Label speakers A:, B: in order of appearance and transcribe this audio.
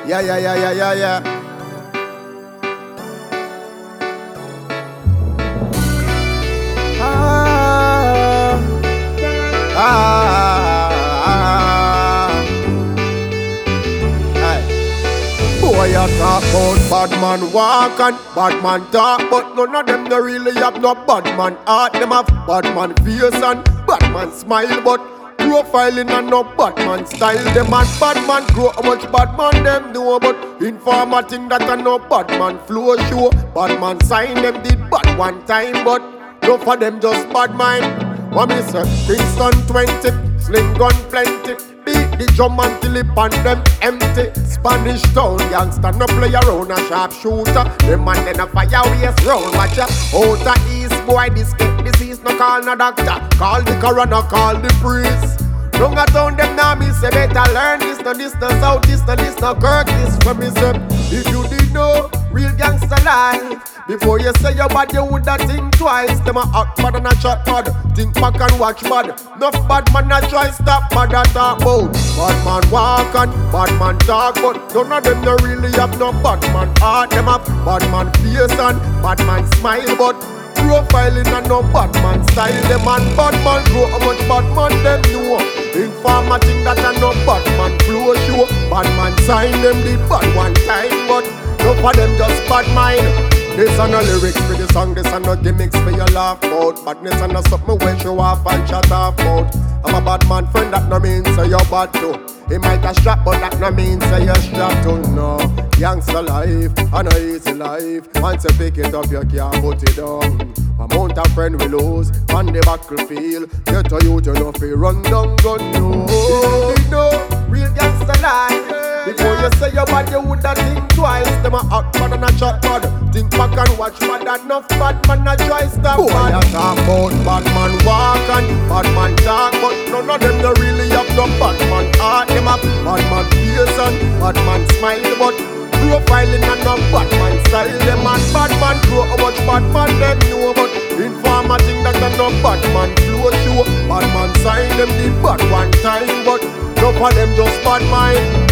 A: Yeah, yeah, yeah, yeah, yeah, yeah. Ah, ah, ah. Hey. Boy, I talk about bad man walk and bad man talk, but none of them no really have no bad man heart. Them have bad man face and bad man smile, but profiling and no bad man style. Them and bad man grow how much bad man them know, but informer think that I no bad man flow show. Bad man sign them did bad one time, but no for them just bad mind. What me say? Kingston 20, sling gun plenty. Beat the drum until it pan them empty. Spanish town youngster no play around a sharp shooter. Them man then a fire waste round. Watch ya. Outer east boy this get disease no call no doctor. Call the coroner, call the priest. Long a town them now me say better learn this no south, this no Kirk, this for me say. If you did know real gangster life, before you say your bad you woulda think twice. Them a act bad and a chat bad, think back and watch bad. Enough bad man a try stop bad a talk about. Bad man walk and bad man talk, but none of them no really have no bad man heart. Them have bad man face and bad man smile, but profiling and no bad man style. Them and bad man grow how much bad man them know. Informer think that I no bad man flow show. Bad man sign them the bad one time, but no for them just bad mind. This are no lyrics for the song, this are no gimmicks for your laugh out. Badness and no something when show off and chat off out. I'm a bad man friend, that no means say you're bad too. He might a strap, but that no means say you're strapped too. No, youngster life, and a easy life. Once you pick it up, you can't put it down. Amount of friend we lose on the battlefield. Get a youth, you know, fi run down gun, no. You know, real gangster life. Before you say your bad, you woulda think twice. Them a act bad and a chat bad. Think back and watch bad. Enough bad man a try stop bad. Boy, I talk about bad man walk and bad man talk, but none of them no really have no bad man heart. Them have bad man face and bad man smile, but profiling and no bad man style. Them and bad man grow how much bad man them know, but informer think that I no bad man flow show. Bad man sign them the bad one time, but no for them just bad mind.